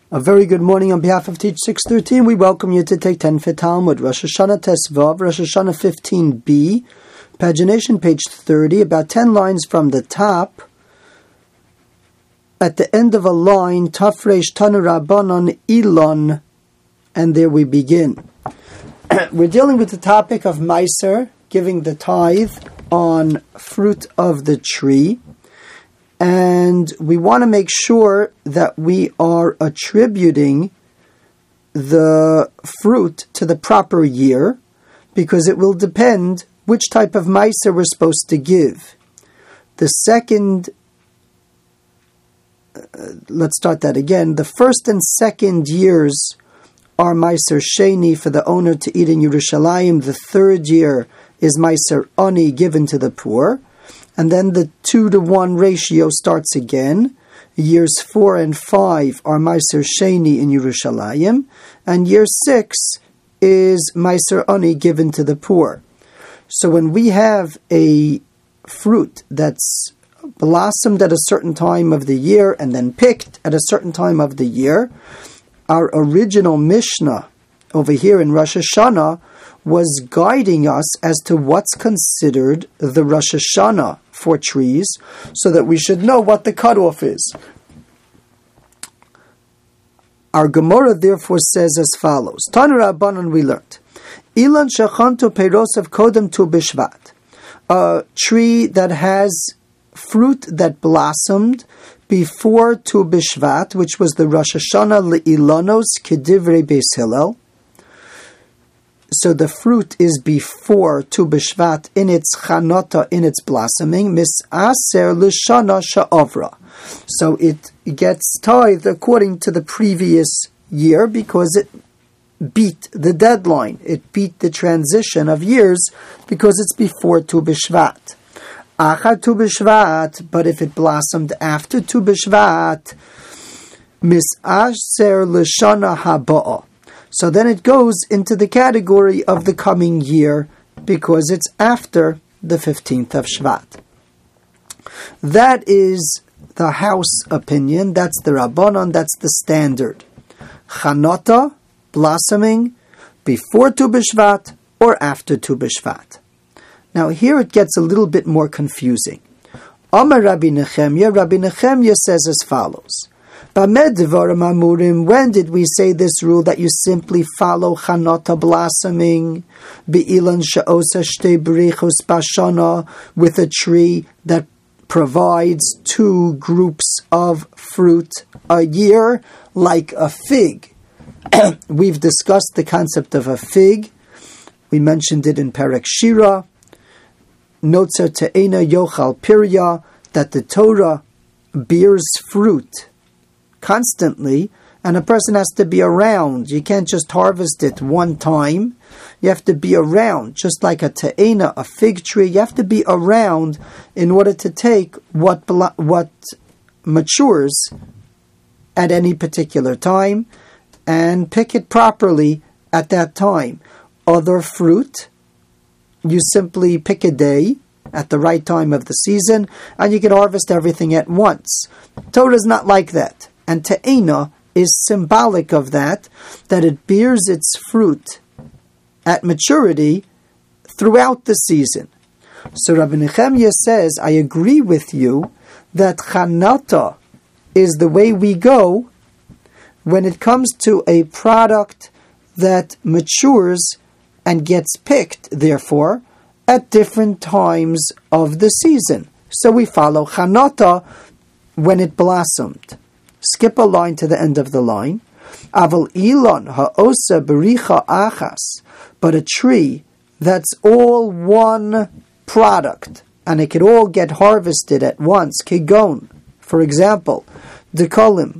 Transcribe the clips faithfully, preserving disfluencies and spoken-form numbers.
A very good morning on behalf of Teach six thirteen. We welcome you to take ten for Talmud, Rosh Hashanah Tesvav, Rosh Hashanah fifteen b, pagination page thirty, about ten lines from the top. At the end of a line, Tafresh Tanu Rabbanon Ilon, and there we begin. We're dealing with the topic of Meiser, giving the tithe on fruit of the tree. And we want to make sure that we are attributing the fruit to the proper year, because it will depend which type of meiser we're supposed to give. The second, uh, let's start that again. The first and second years are meiser sheni for the owner to eat in Yerushalayim. The third year is meiser ani given to the poor. And then the two to one ratio starts again. Years four and five are Meiser Sheni in Yerushalayim, and year six is Meiser Ani given to the poor. So when we have a fruit that's blossomed at a certain time of the year and then picked at a certain time of the year, our original Mishnah over here in Rosh Hashanah was guiding us as to what's considered the Rosh Hashanah for trees, so that we should know what the cutoff is. Our Gemara therefore says as follows. Tanu Rabbanan, we learned, Ilan shachanto peirosav kodem tu b'shvat, a tree that has fruit that blossomed before Tu B'Shvat, which was the Rosh Hashanah le'ilanos kedivrei Beis Hillel. So the fruit is before Tu B'Shvat in its chanota, in its blossoming, misaser l'shana sha'avra. So it gets tithed according to the previous year because it beat the deadline. It beat the transition of years because it's before Tu B'Shvat. Achar Tu B'Shvat, but if it blossomed after Tu B'Shvat, misaser l'shana haba'ah. So then it goes into the category of the coming year because it's after the fifteenth of Shvat. That is the house opinion, that's the Rabbanon, that's the standard. Chanota, blossoming, before Tu B'Shvat or after Tu B'Shvat. Now here it gets a little bit more confusing. Amar Rabbi Nechemya, Rabbi Nechemya says as follows. When did we say this rule that you simply follow chanota blossoming, be'ilan she'osa shtei berichos bashana, with a tree that provides two groups of fruit a year, like a fig? We've discussed the concept of a fig. We mentioned it in Perek Shira. Notzer te'ena yochal pirya, that the Torah bears fruit constantly, and a person has to be around. You can't just harvest it one time. You have to be around, just like a te'ena, a fig tree. You have to be around in order to take what what matures at any particular time and pick it properly at that time. Other fruit, you simply pick a day at the right time of the season, and you can harvest everything at once. Torah is not like that. And te'ena is symbolic of that, that it bears its fruit at maturity throughout the season. So Rabbi Nechemya says, I agree with you that chanata is the way we go when it comes to a product that matures and gets picked, therefore, at different times of the season. So we follow chanata when it blossomed. Skip a line to the end of the line. Aval ilon ha'osa bericha achas, but a tree that's all one product and it could all get harvested at once. Kigon, for example, dekolim,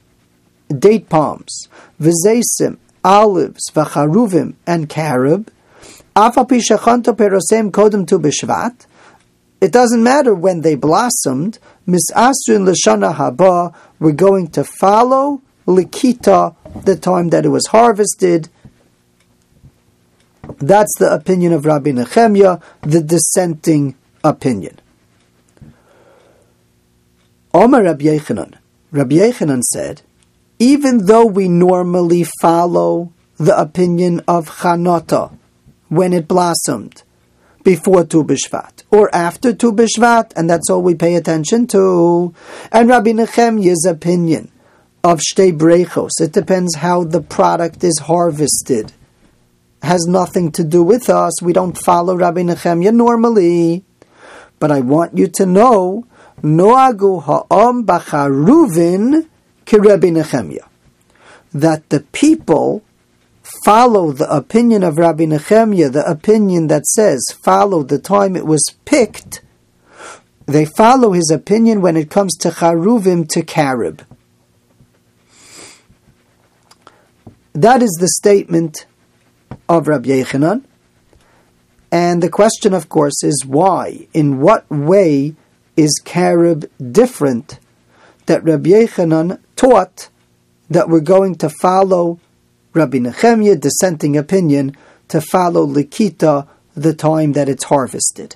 date palms, v'zeisim, olives, v'charuvim, and carob. Afal pi shachanto perosem kodem tu b'shvat. It doesn't matter when they blossomed. Misasrin l'shana haba, we're going to follow likita, the time that it was harvested. That's the opinion of Rabbi Nechemya, the dissenting opinion. Omar Rabbi Yechanan. Rabbi Yechanan said, even though we normally follow the opinion of Chanata when it blossomed before Tu B'Shvat or after Tu B'Shvat, and that's all we pay attention to, and Rabbi Nechemya's opinion of Shtei Brechos, it depends how the product is harvested, has nothing to do with us. We don't follow Rabbi Nechemya normally. But I want you to know, Noagu ha'am b'charuvin ki Rabbi Nechemya, that the people follow the opinion of Rabbi Nechemya, the opinion that says follow the time it was picked. They follow his opinion when it comes to charuvim to carib. That is the statement of Rabbi Yechanan. And the question, of course, is why? In what way is carib different that Rabbi Yechanan taught that we're going to follow Rabbi Nechemya, dissenting opinion, to follow Likita, the time that it's harvested?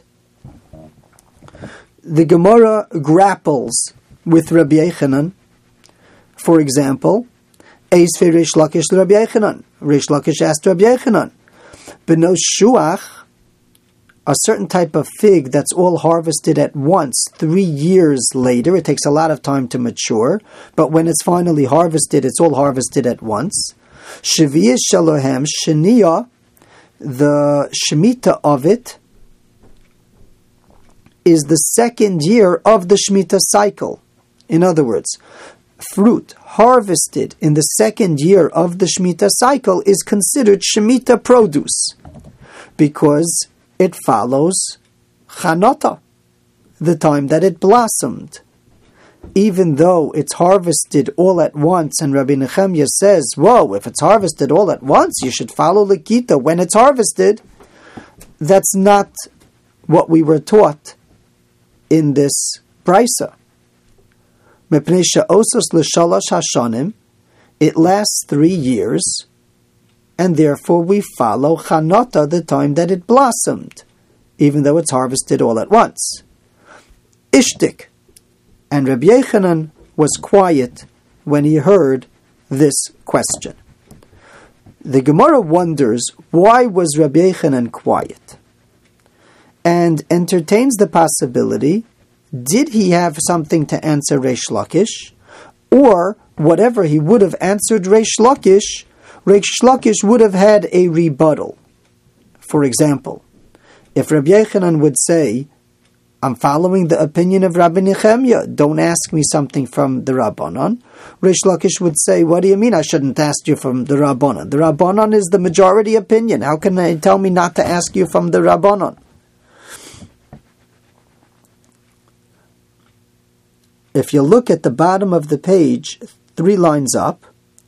The Gemara grapples with Rabbi Yechanan. For example, Eis fe Reish Lakish Rabbi Yechanan. Reish Lakish asked Rabbi Yechanan, B'no shuach, a certain type of fig that's all harvested at once, three years later. It takes a lot of time to mature, but when it's finally harvested, it's all harvested at once. Sheviyah Shalohem Shaniya, the Shemitah of it is the second year of the Shemitah cycle. In other words, fruit harvested in the second year of the Shemitah cycle is considered Shemitah produce because it follows Chanata, the time that it blossomed. Even though it's harvested all at once, and Rabbi Nechemya says, whoa, if it's harvested all at once, you should follow Likita when it's harvested. That's not what we were taught in this Brisa. Mepnei she'osos l'shalosh hashanim, it lasts three years, and therefore we follow Chanata, the time that it blossomed, even though it's harvested all at once. Ishtik. And Rabbi Yechanan was quiet when he heard this question. The Gemara wonders, why was Rabbi Yechanan quiet? And entertains the possibility, did he have something to answer Reish Lakish? Or, whatever he would have answered Reish Lakish, Reish Lakish would have had a rebuttal. For example, if Rabbi Yechanan would say, I'm following the opinion of Rabbi Nechemya, don't ask me something from the Rabbanon, Reish Lakish would say, what do you mean I shouldn't ask you from the Rabbanon? The Rabbanon is the majority opinion. How can they tell me not to ask you from the Rabbanon? If you look at the bottom of the page, three lines up,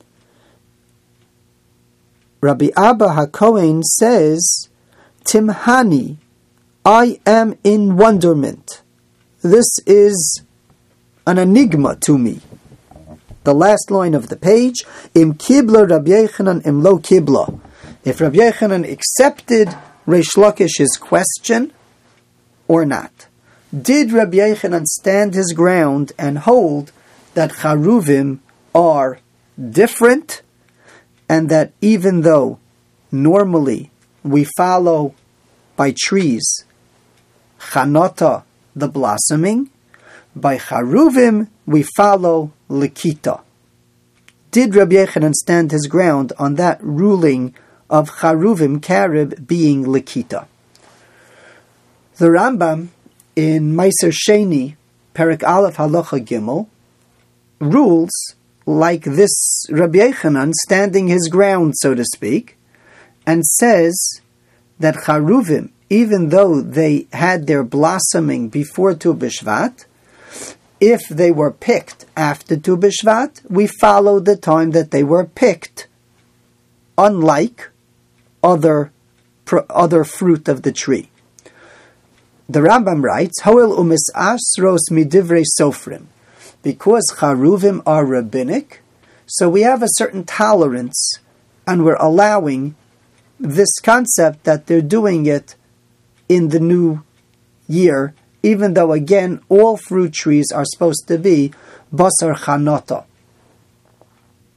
Rabbi Abba HaKohen says, Timhani, I am in wonderment. This is an enigma to me. The last line of the page, Im kibla Rabbi Yechanan im lo kibla. If Rabbi Yechanan accepted Reish Lakish's question or not. Did Rabbi Yechanan stand his ground and hold that charuvim are different, and that even though normally we follow by trees chanata, the blossoming, by charuvim we follow likita? Did Rabbi Yechanan stand his ground on that ruling of charuvim karib being likita? The Rambam in Meiser Sheni, Perek Aleph Halacha Gimel, rules like this Rabbi Yechanan standing his ground, so to speak, and says that charuvim, even though they had their blossoming before Tu B'Shvat, if they were picked after Tu B'Shvat, we follow the time that they were picked, unlike other other fruit of the tree. The Rambam writes, Hoel umis asros midivrei sofrim. Because charuvim are rabbinic, so we have a certain tolerance, and we're allowing this concept that they're doing it in the new year, even though, again, all fruit trees are supposed to be basar chanata.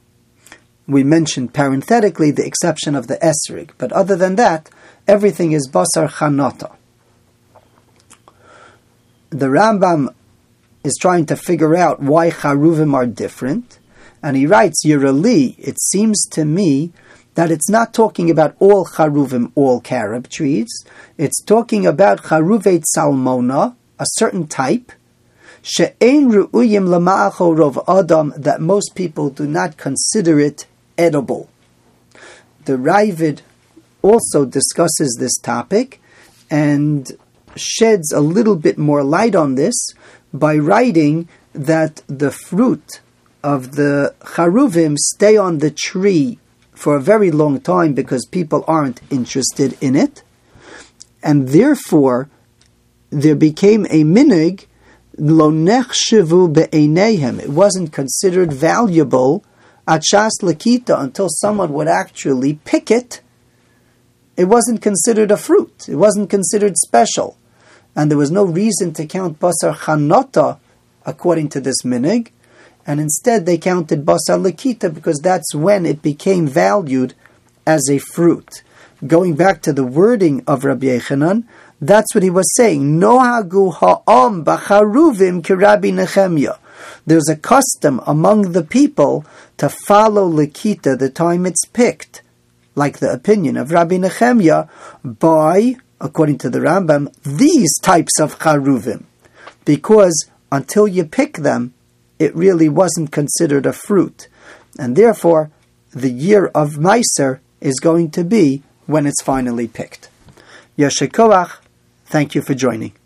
we mentioned parenthetically the exception of the esrig, but other than that, everything is basar chanata. The Rambam is trying to figure out why charuvim are different, and he writes, Yerali, it seems to me that it's not talking about all charuvim, all carob trees. It's talking about charuvei salmona, a certain type, she'ein ru'uyim lama'acho rov adam, that most people do not consider it edible. The Ravid also discusses this topic and sheds a little bit more light on this by writing that the fruit of the charuvim stay on the tree for a very long time because people aren't interested in it, and therefore there became a minig lo nechshevu be'eineihem. It wasn't considered valuable at shas lakita until someone would actually pick it. It wasn't considered a fruit. It wasn't considered special. And there was no reason to count basar chanota according to this minig, and instead they counted basar lakita because that's when it became valued as a fruit. Going back to the wording of Rabbi Yechanan, that's what he was saying. Nohagu ha'am b'charuvim ki Rabbi Nechemya. There's a custom among the people to follow lakita the time it's picked, like the opinion of Rabbi Nechemya, by, according to the Rambam, these types of charuvim, because until you pick them, it really wasn't considered a fruit, and therefore the year of Meiser is going to be when it's finally picked. Yasher koach, thank you for joining.